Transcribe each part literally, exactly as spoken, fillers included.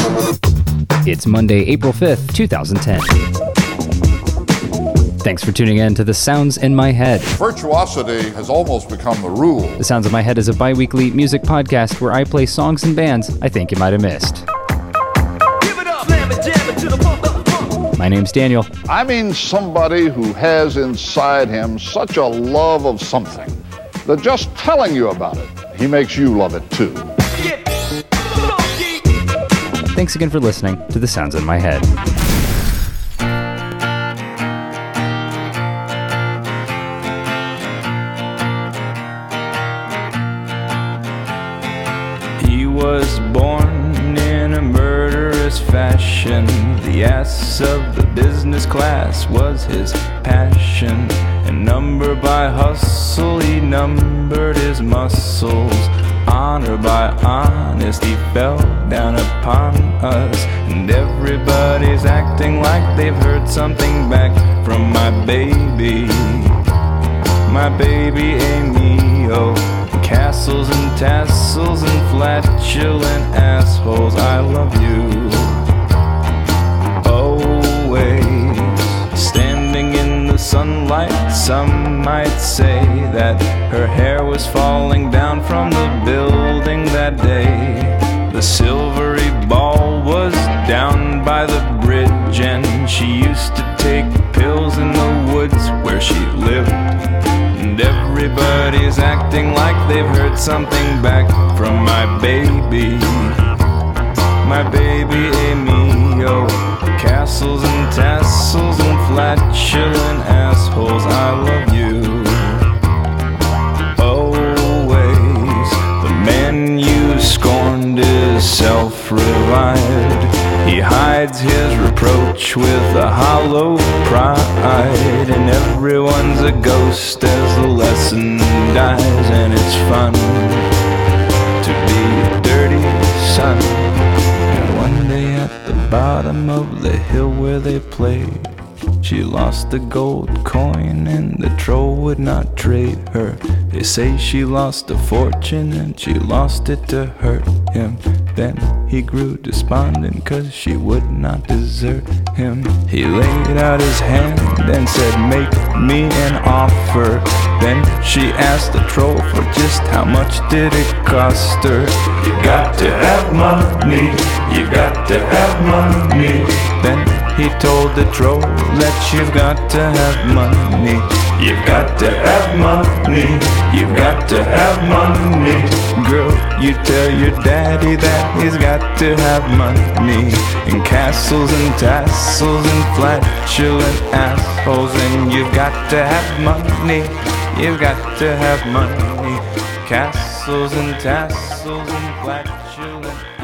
It's Monday, April fifth, twenty ten. Thanks for tuning in to The Sounds in My Head. Virtuosity has almost become the rule. The Sounds in My Head is a bi-weekly music podcast where I play songs and bands I think you might have missed. Give it up, slam it, jam it to the pump, up, pump. My name's Daniel. I mean somebody who has inside him such a love of something that just telling you about it, he makes you love it too. Get funky. Thanks again for listening to The Sounds in My Head. He was born in a murderous fashion. The ass of the business class was his passion. And number by hustle, he numbered his muscles. Honor by honest, he fell down upon us. And everybody's acting like they've heard something back from my baby. My baby Amy, oh. Castles and tassels and flatulent assholes, I love you. Always standing in the sunlight, some might say that her hair was falling down from the building that day. The silvery ball was down by the bridge, and she used to take pills in the woods where she lived. And everybody's acting like they've heard something back from my baby. My baby Amy, oh. Castles and tassels and flatulent assholes, I love you. Always. The man you scorned is self-revived. He hides his reproach with a hollow pride. And everyone's a ghost as the lesson dies. And it's fun to be a dirty son. And one day at the bottom of the hill where they played, she lost a gold coin and the troll would not trade her. They say she lost a fortune and she lost it to hurt him. Then he grew despondent cause she would not desert him. He laid out his hand and said, make me an offer. Then she asked the troll for just how much did it cost her. You got to have money, you got to have money. Then he told the troll that you've got to have money. You've got to have money, you've got to have money. Girl, you tell your daddy that he's got to have money. And castles and tassels and flatulent assholes. And you've got to have money, you've got to have money. Castles and tassels and flatulent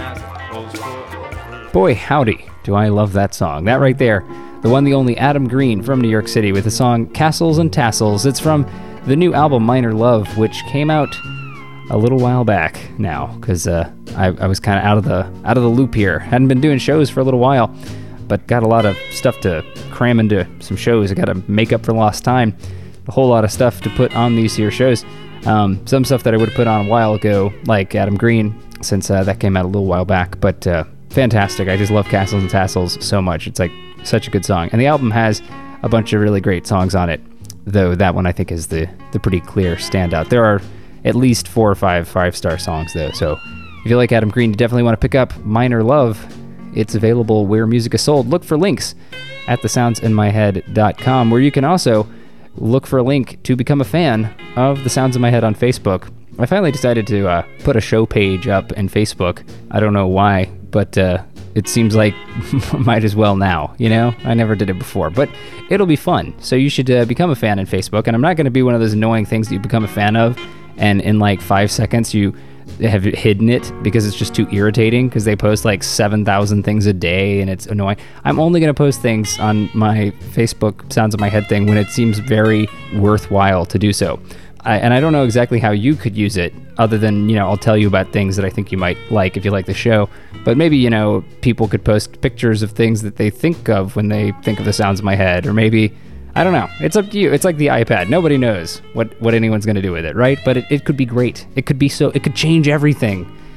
assholes. Boy, howdy, do I love that song. That right there, the one, the only Adam Green from New York City with the song Castles and Tassels. It's from the new album Minor Love, which came out a little while back now, because uh, I, I was kind of out of the out of the loop here. Hadn't been doing shows for a little while, but got a lot of stuff to cram into some shows. I got to make up for lost time. A whole lot of stuff to put on these here shows. Um, some stuff that I would have put on a while ago, like Adam Green, since uh, that came out a little while back. But uh, fantastic. I just love Castles and Tassels so much. It's like such a good song. And the album has a bunch of really great songs on it, though that one I think is the, the pretty clear standout. There are at least four or five five-star songs, though. So if you like Adam Green, you definitely want to pick up Minor Love. It's available where music is sold. Look for links at the sounds in my head dot com, where you can also look for a link to become a fan of The Sounds in My Head on Facebook. I finally decided to uh, put a show page up in Facebook. I don't know why, but uh, it seems like might as well now, you know? I never did it before, but it'll be fun. So you should uh, become a fan in Facebook, and I'm not going to be one of those annoying things that you become a fan of, and in like five seconds you have hidden it because it's just too irritating, because they post like seven thousand things a day and it's annoying. I'm only going to post things on my Facebook Sounds in My Head thing when it seems very worthwhile to do so. I, and I don't know exactly how you could use it, other than, you know, I'll tell you about things that I think you might like if you like the show. But maybe, you know, people could post pictures of things that they think of when they think of The Sounds in My Head. Or maybe, I don't know. It's up to you. It's like the iPad. Nobody knows what, what anyone's going to do with it, right? But it, it could be great. It could be so, it could change everything.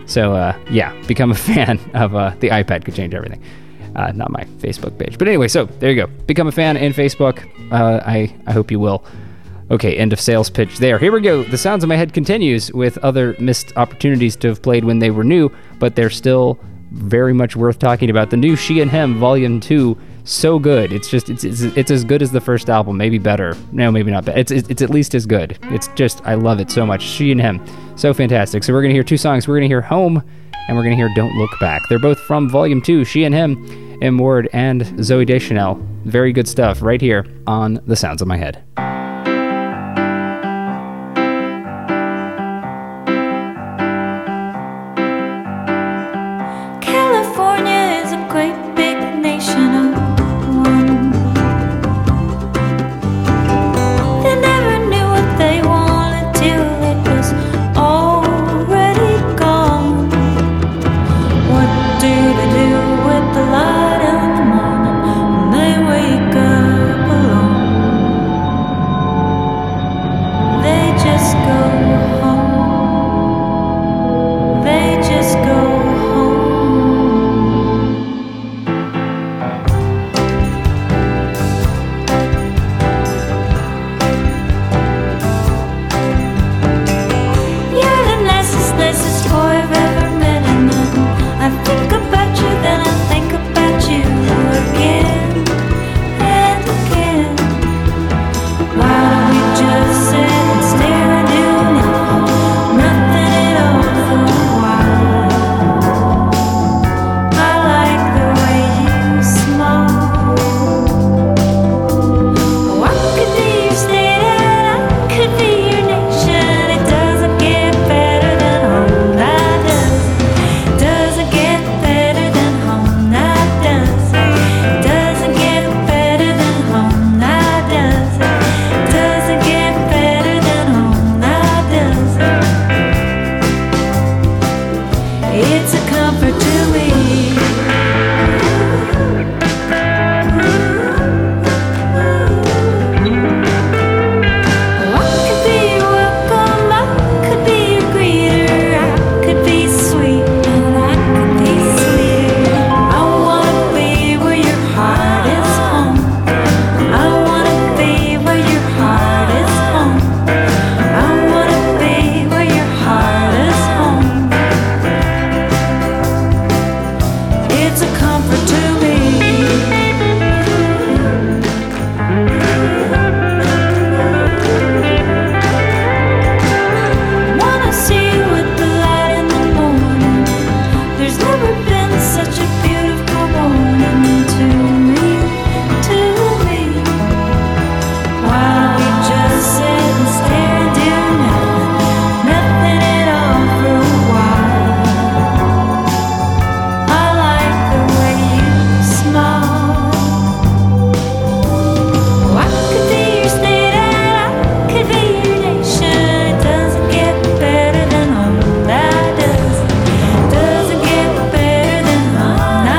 So, uh, yeah, become a fan of uh, the iPad could change everything. Uh, not my Facebook page. But anyway, so there you go. Become a fan in Facebook. Uh, I, I hope you will. Okay, end of sales pitch there. Here we go. The Sounds in My Head continues with other missed opportunities to have played when they were new, but they're still very much worth talking about. The new She and Him Volume two, so good. It's just, it's it's, it's as good as the first album, maybe better. No, maybe not. It's, it's, it's at least as good. It's just, I love it so much. She and Him, so fantastic. So we're going to hear two songs. We're going to hear Home, and we're going to hear Don't Look Back. They're both from Volume two, She and Him, M. Ward and Zooey Deschanel. Very good stuff right here on The Sounds of My Head. California is a great big nation of one. They never knew what they wanted till it was already gone. What do they do with the light in the morning when they wake up alone? They just go home. They just go home. You're the nicest, nicest boy I've ever met, and then I think about you, then I think about you again and again. Why don't we just sit and stare and do nothing, nothing at all for a while? I like the way you smile. Oh, I could be your state and I could be your nation. It doesn't get better than home, that does. Doesn't get better than home, that does. Doesn't get better than home, that does. Doesn't get better than home, that does. It's a comfort to me. I could be your welcome, I could be your greeter, I could be sweet, and I could be sweeter. I wanna be where your heart is home. I wanna be where your heart is home. I wanna be where your heart is home. It's a comfort to me. Wanna see you with the light in the morning. There's never been such a beautiful morning to me, to me. Why don't we just sit and stare and do nothing, nothing at all for a while? I like the way you smile. Oh, I could be your state and I could be your nation. It doesn't get better than home, that does. Doesn't get better than home,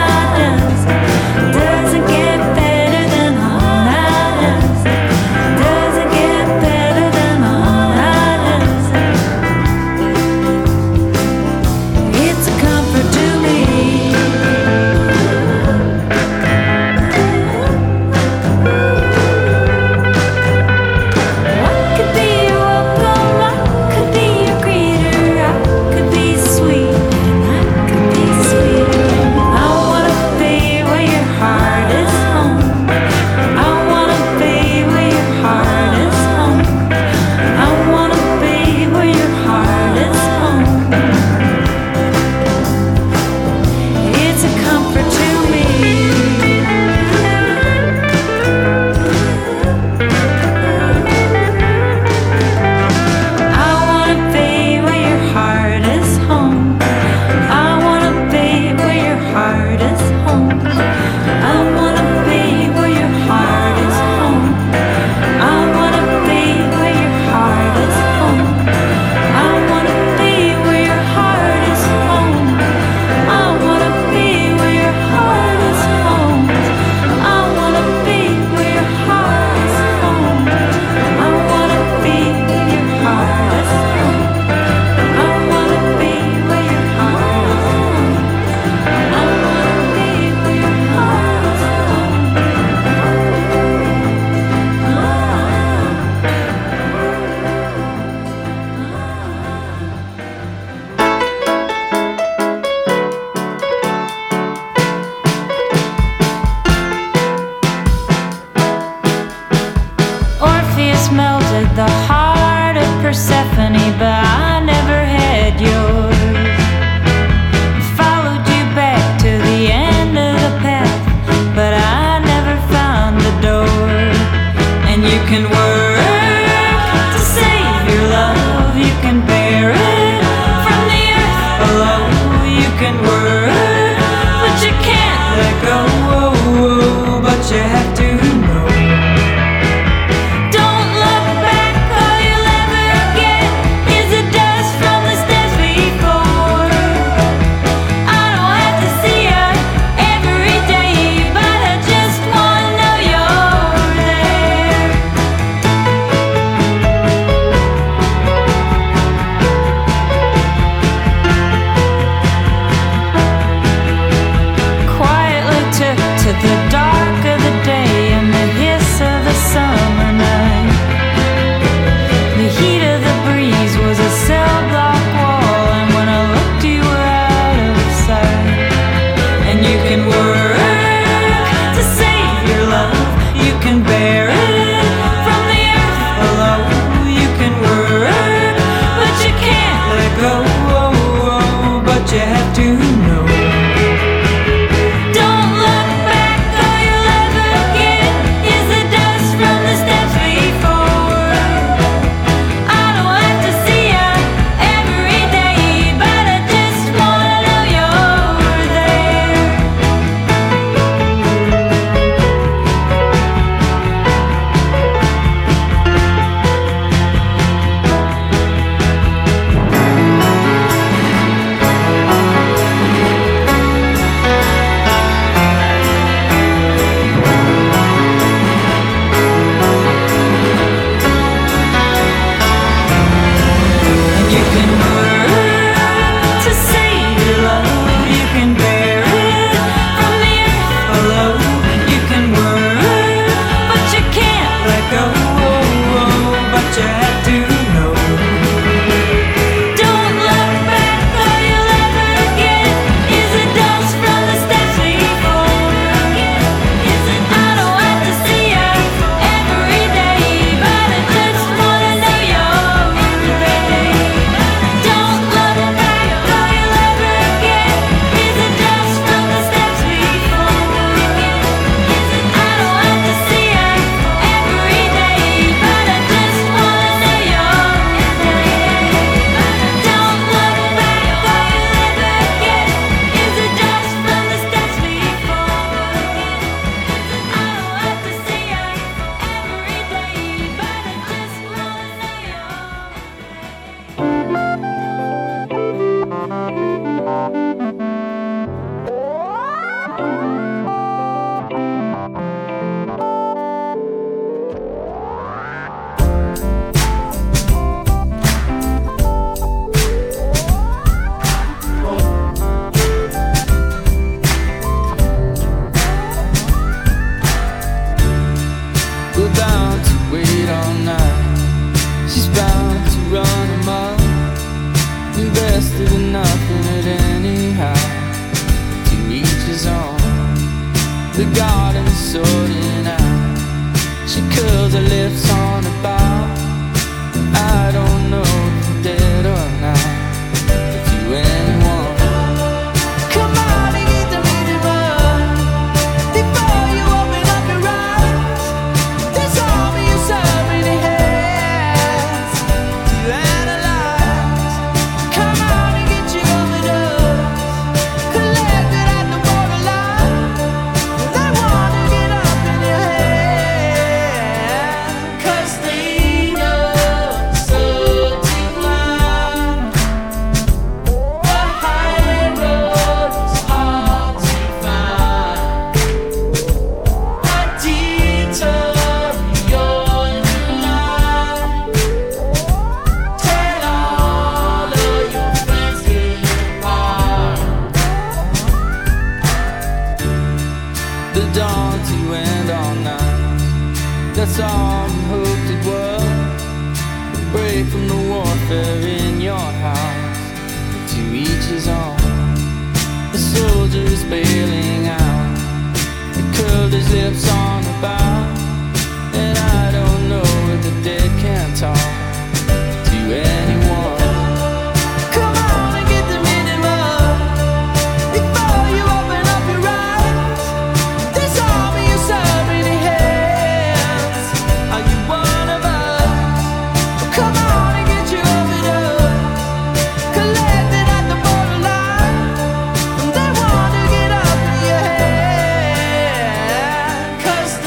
the garden sorting out. She curls her lips on a bar. I don't know if you're dead or not. If you anyone, come on and get the minimum before you open up your eyes. There's only you so many hands to analyze. Come on and get your overdose collected at the borderline. They wanna get up in your head 'cause they know so decline. The high road is hard to find. A detour you're in line. Tell all of your friends get apart. The dawn to end all night. That's all we hoped it was. Break from the warfare in your house. To each his own. The soldier is bailing out. He curled his lips on a bow. And I don't know if the dead can talk to anyone. Come on and get the minimum before you open up your eyes. There's only you so many hands. Are you one of us? Come on and get your overdose collected at the borderline. They wanna get up in your head 'cause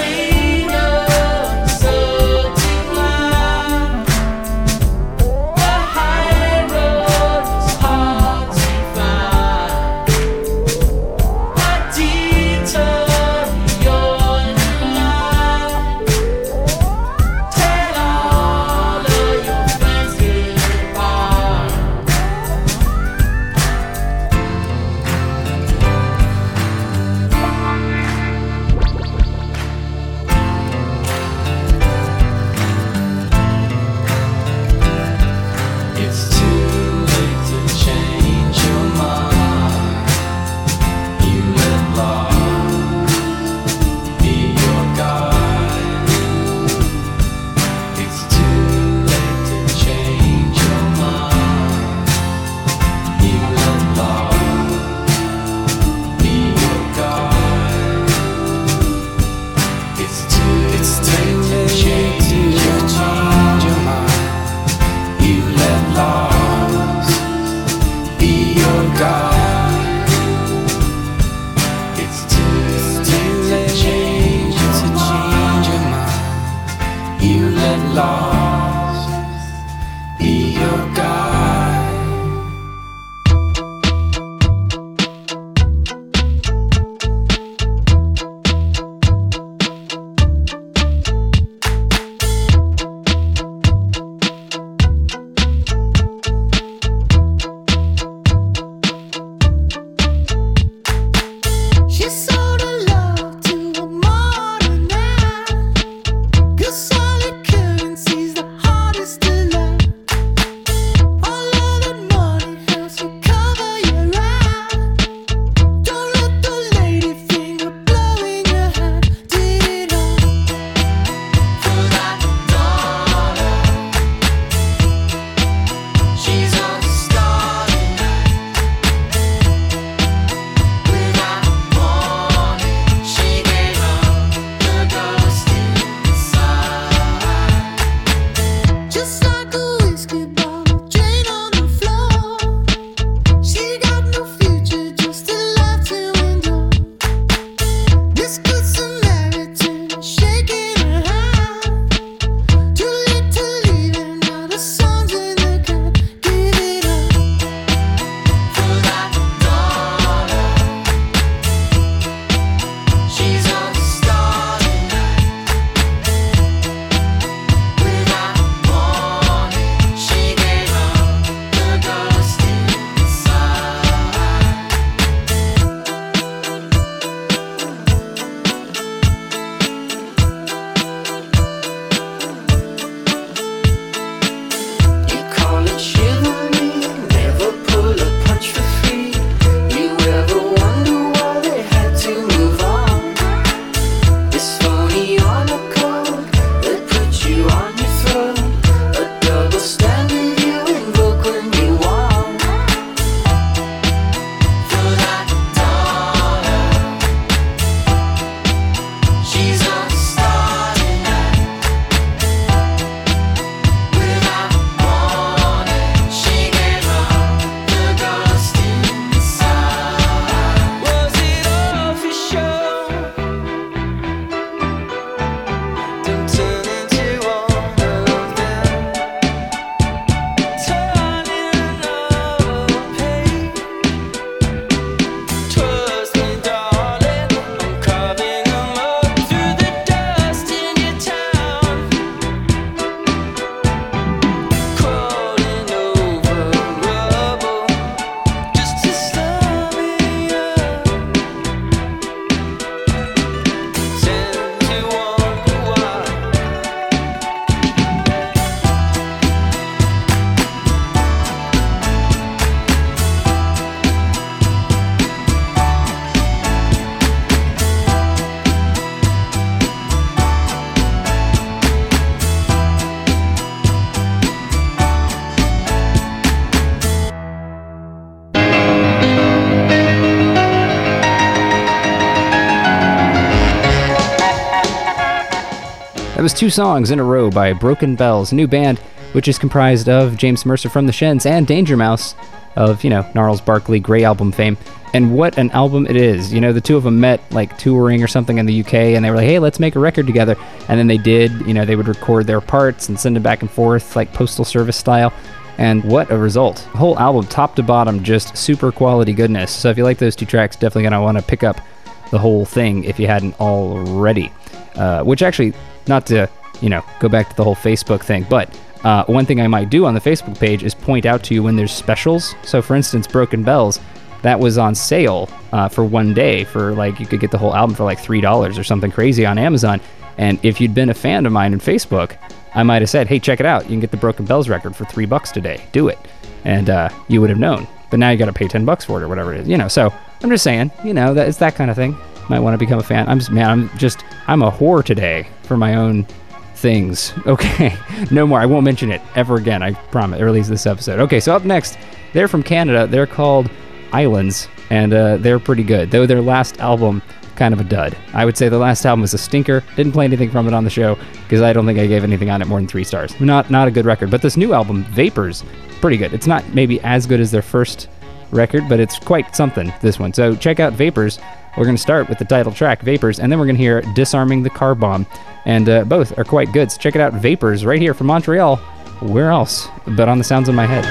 was two songs in a row by Broken Bells, a new band which is comprised of James Mercer from the Shins and Danger Mouse of, you know, Gnarls Barkley, Grey Album fame. And what an album it is. You know, the two of them met, like, touring or something in the U K, and they were like, hey, let's make a record together. And then they did. You know, they would record their parts and send them back and forth, like Postal Service style. And what a result. The whole album, top to bottom, just super quality goodness. So if you like those two tracks, definitely going to want to pick up the whole thing if you hadn't already. Uh, which actually, not to, you know, go back to the whole Facebook thing, but uh, one thing I might do on the Facebook page is point out to you when there's specials. So for instance, Broken Bells, that was on sale uh, for one day for, like, you could get the whole album for like three dollars or something crazy on Amazon. And if you'd been a fan of mine on Facebook, I might have said, hey, check it out. You can get the Broken Bells record for three bucks today. Do it. And uh, you would have known. But now you got to pay ten bucks for it or whatever it is. You know, so I'm just saying, you know, that it's that kind of thing. Might want to become a fan. I'm just, man, I'm just, I'm a whore today for my own things. Okay, no more. I won't mention it ever again. I promise. Or at least this episode. Okay, so up next, they're from Canada. They're called Islands, and uh, they're pretty good. Though their last album, kind of a dud. I would say the last album was a stinker. Didn't play anything from it on the show because I don't think I gave anything on it more than three stars. Not not a good record. But this new album, Vapors, pretty good. It's not maybe as good as their first record, but it's quite something, this one. So check out Vapors. We're going to start with the title track, Vapors, and then we're going to hear Disarming the Car Bomb. And uh, both are quite good. So check it out, Vapors, right here from Montreal. Where else but on the Sounds in My Head?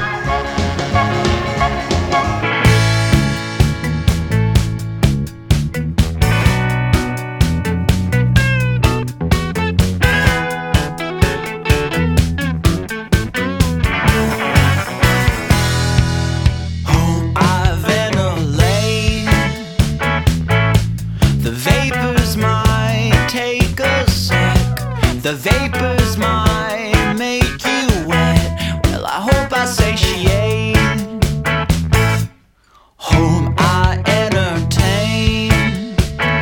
The vapors might make you wet. Well, I hope I satiate. Home I entertain,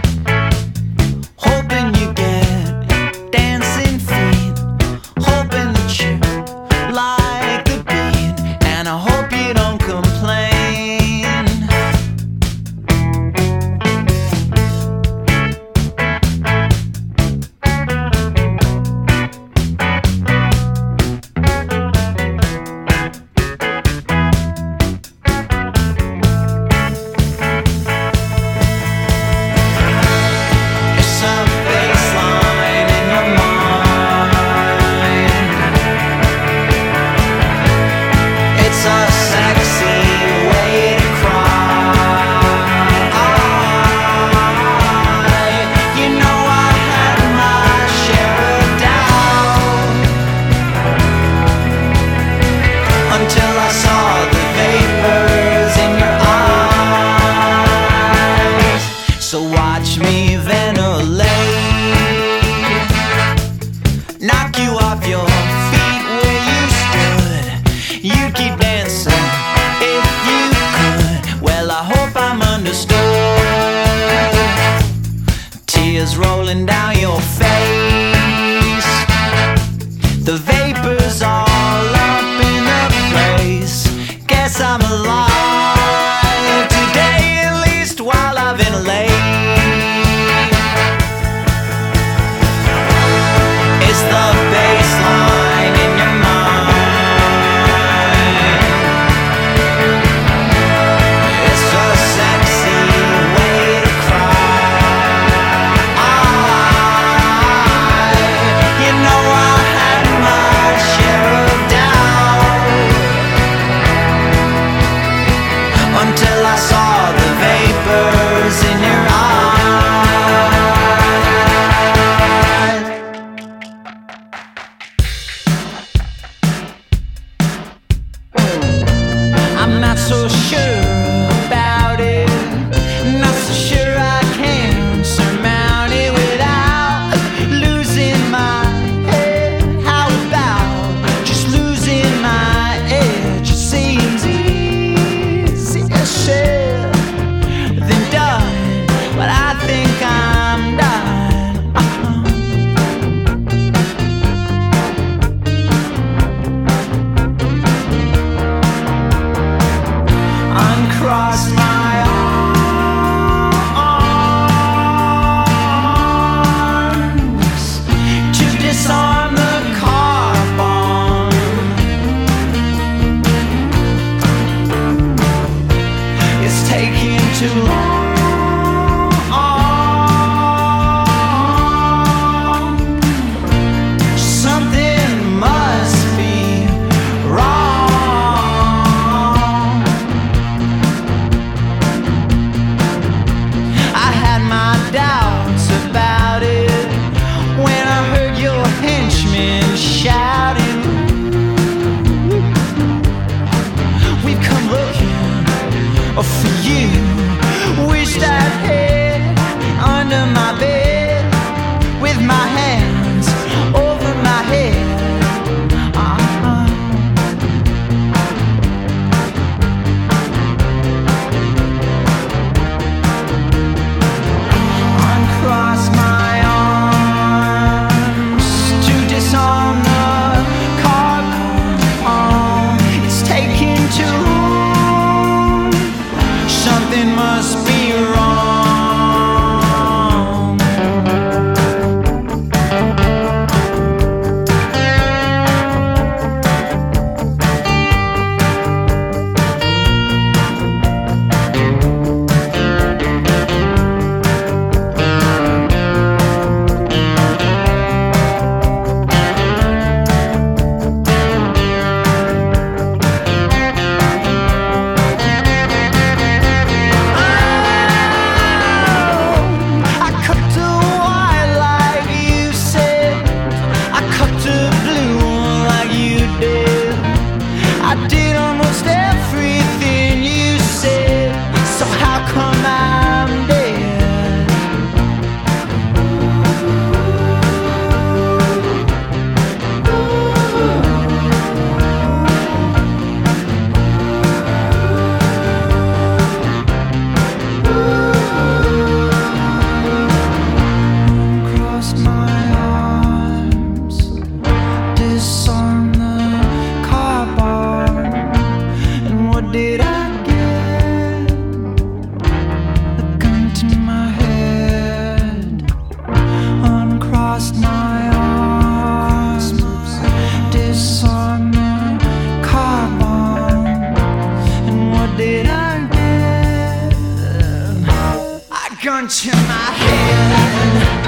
hoping you get dancing feet, hoping that you like the beat, and I hope you don't complain. Rolling down your face, the vapors all up in a place. Guess I'm alive today, at least while I've been late. It's the baseline in your mind. It's a sexy way to cry. gun to my head.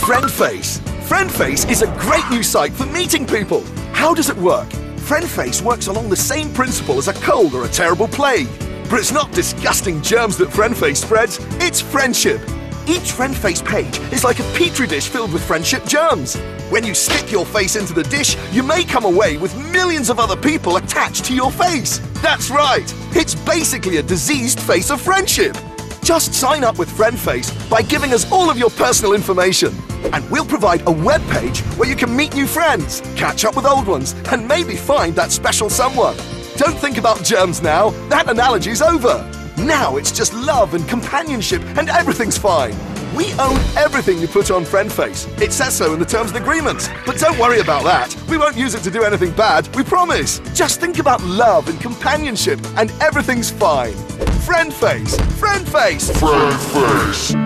FriendFace. FriendFace is a great new site for meeting people. How does it work? FriendFace works along the same principle as a cold or a terrible plague. But it's not disgusting germs that FriendFace spreads, it's friendship. Each FriendFace page is like a petri dish filled with friendship germs. When you stick your face into the dish, you may come away with millions of other people attached to your face. That's right, it's basically a diseased face of friendship. Just sign up with FriendFace by giving us all of your personal information. And we'll provide a web page where you can meet new friends, catch up with old ones, and maybe find that special someone. Don't think about germs now, that analogy's over. Now it's just love and companionship and everything's fine. We own everything you put on FriendFace. It says so in the terms and agreements. But don't worry about that. We won't use it to do anything bad, we promise. Just think about love and companionship and everything's fine. FriendFace! FriendFace! FriendFace!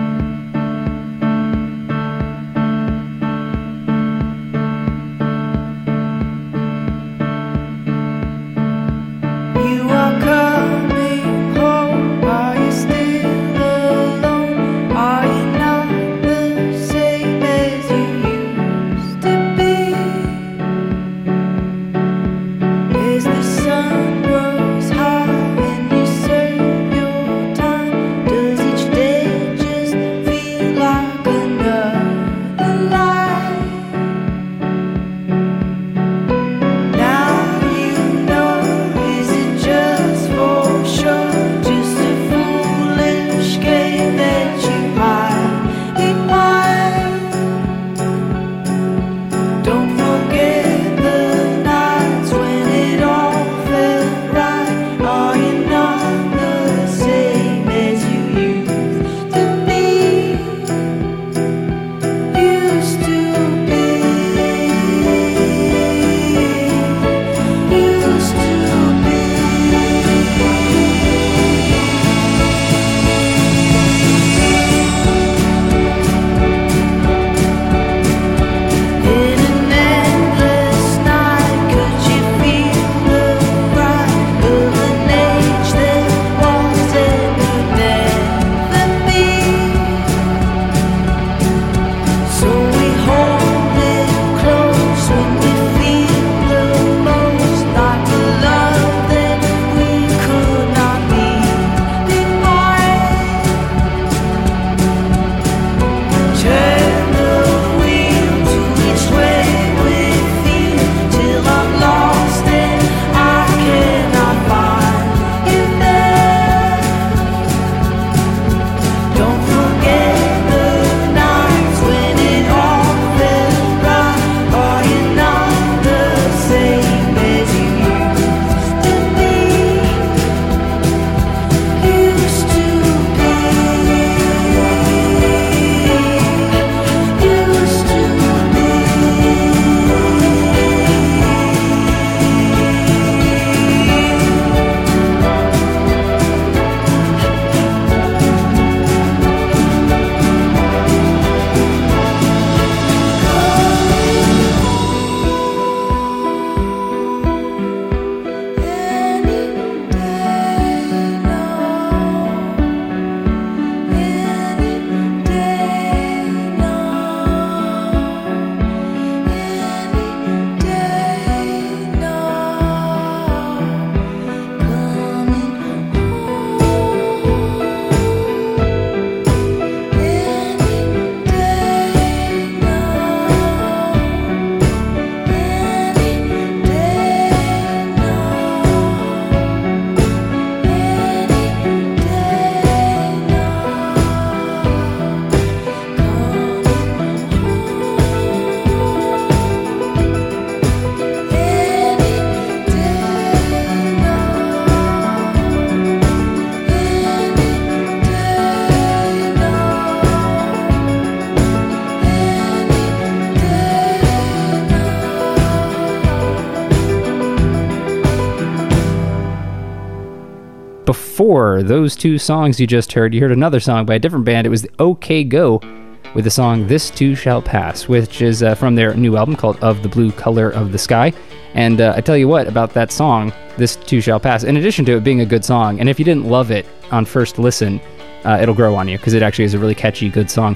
Before those two songs you just heard, you heard another song by a different band. It was the OK Go with the song This Too Shall Pass, which is uh, from their new album called Of the Blue Color of the Sky. And uh, I tell you what about that song, This Too Shall Pass, in addition to it being a good song, and if you didn't love it on first listen, uh, it'll grow on you, because it actually is a really catchy, good song.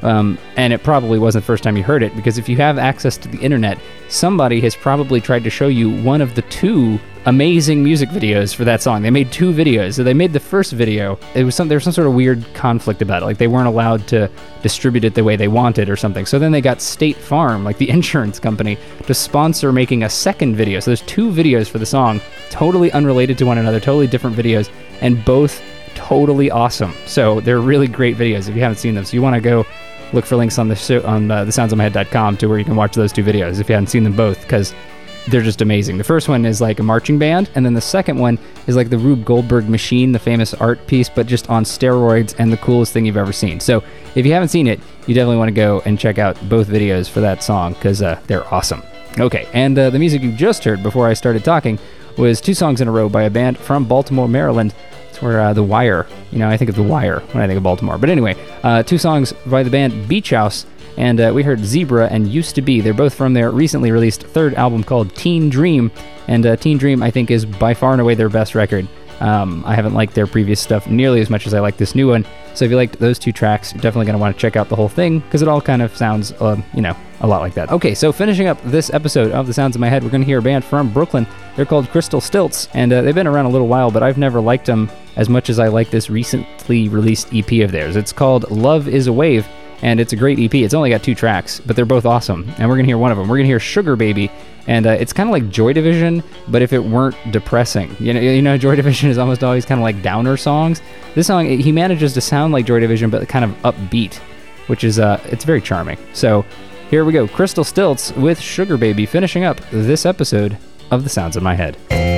Um, and it probably wasn't the first time you heard it, because if you have access to the internet, somebody has probably tried to show you one of the two amazing music videos for that song. They made two videos. So they made the first video. It was some there was some sort of weird conflict about it. Like they weren't allowed to distribute it the way they wanted or something. So then they got State Farm, like the insurance company, to sponsor making a second video. So there's two videos for the song, totally unrelated to one another, totally different videos, and both totally awesome. So they're really great videos if you haven't seen them. So you want to go look for links on the show, on uh, the sounds in my head dot com to where you can watch those two videos if you haven't seen them both, because they're just amazing. The first one is like a marching band, and then the second one is like the Rube Goldberg Machine, the famous art piece, but just on steroids and the coolest thing you've ever seen. So if you haven't seen it, you definitely want to go and check out both videos for that song, because uh, they're awesome. Okay, and uh, the music you just heard before I started talking was two songs in a row by a band from Baltimore, Maryland. It's where uh, The Wire, you know, I think of The Wire when I think of Baltimore. But anyway, uh, two songs by the band Beach House, and uh, we heard Zebra and Used to Be. They're both from their recently released third album called Teen Dream, and uh, Teen Dream, I think, is by far and away their best record. Um, I haven't liked their previous stuff nearly as much as I like this new one, so if you liked those two tracks, you're definitely going to want to check out the whole thing, because it all kind of sounds, uh, you know, a lot like that. Okay, so finishing up this episode of The Sounds in My Head, we're going to hear a band from Brooklyn. They're called Crystal Stilts, and uh, they've been around a little while, but I've never liked them as much as I like this recently released E P of theirs. It's called Love is a Wave, and it's a great E P. It's only got two tracks, but they're both awesome, and we're going to hear one of them. We're going to hear Sugar Baby, and uh, it's kind of like Joy Division, but if it weren't depressing. You know, you know, Joy Division is almost always kind of like downer songs. This song, he manages to sound like Joy Division, but kind of upbeat, which is, uh, it's very charming. So here we go, Crystal Stilts with Sugar Baby, finishing up this episode of The Sounds in My Head.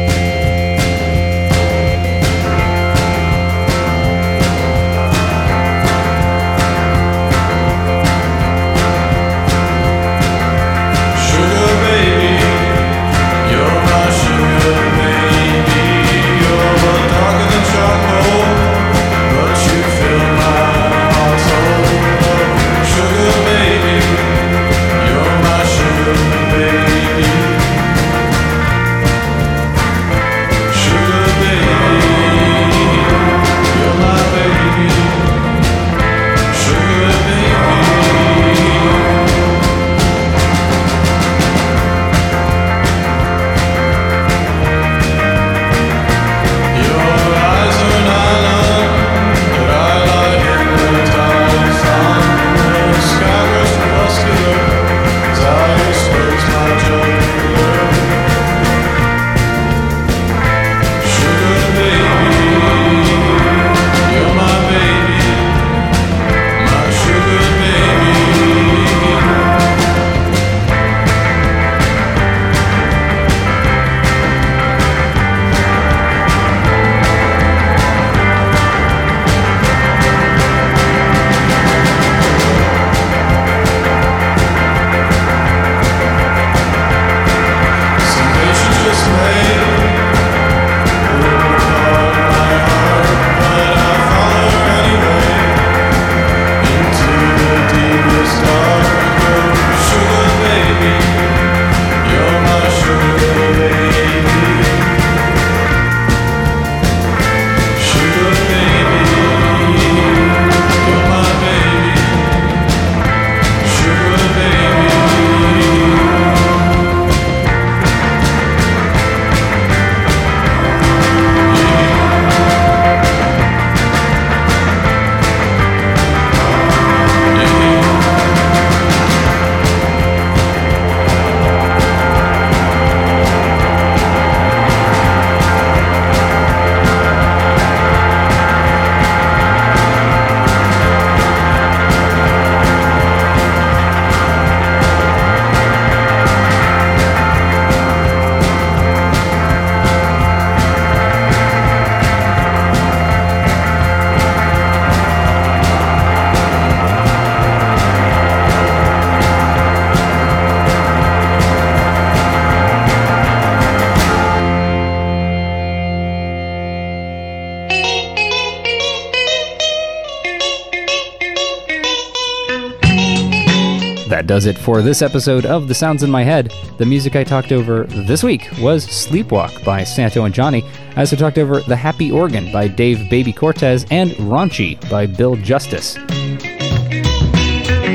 That does it for this episode of The Sounds in My Head. The music I talked over this week was Sleepwalk by Santo and Johnny. I also talked over The Happy Organ by Dave Baby Cortez and Raunchy by Bill Justice.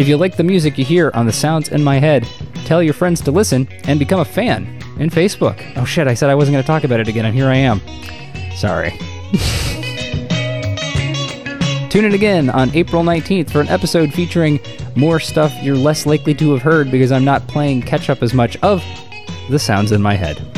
If you like the music you hear on The Sounds in My Head, tell your friends to listen and become a fan in Facebook. Oh shit, I said I wasn't going to talk about it again, and here I am. Sorry. Tune in again on April nineteenth for an episode featuring more stuff you're less likely to have heard because I'm not playing catch-up as much of The Sounds in My Head.